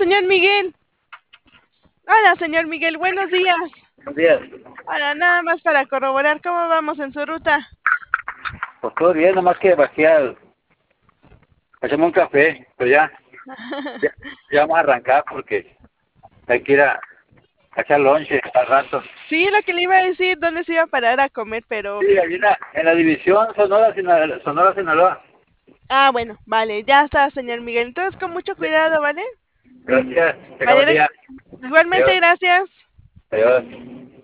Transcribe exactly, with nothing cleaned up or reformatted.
señor Miguel. Hola, señor Miguel, buenos días. Buenos días. Ahora, nada más para corroborar cómo vamos en su ruta. Pues todo bien, nomás que bajé al... Echame un café, pero ya, ya, ya vamos a arrancar porque hay que ir a, a echar lonche al rato. Sí, lo que le iba a decir, dónde se iba a parar a comer, pero... Sí, allí en la, en la división Sonora, Sinaloa, Sonora, Sinaloa. Ah, bueno, vale, ya está, señor Miguel. Entonces, con mucho cuidado, ¿vale? Gracias, tenga buen Vale, día. igualmente, Adiós, gracias. adiós.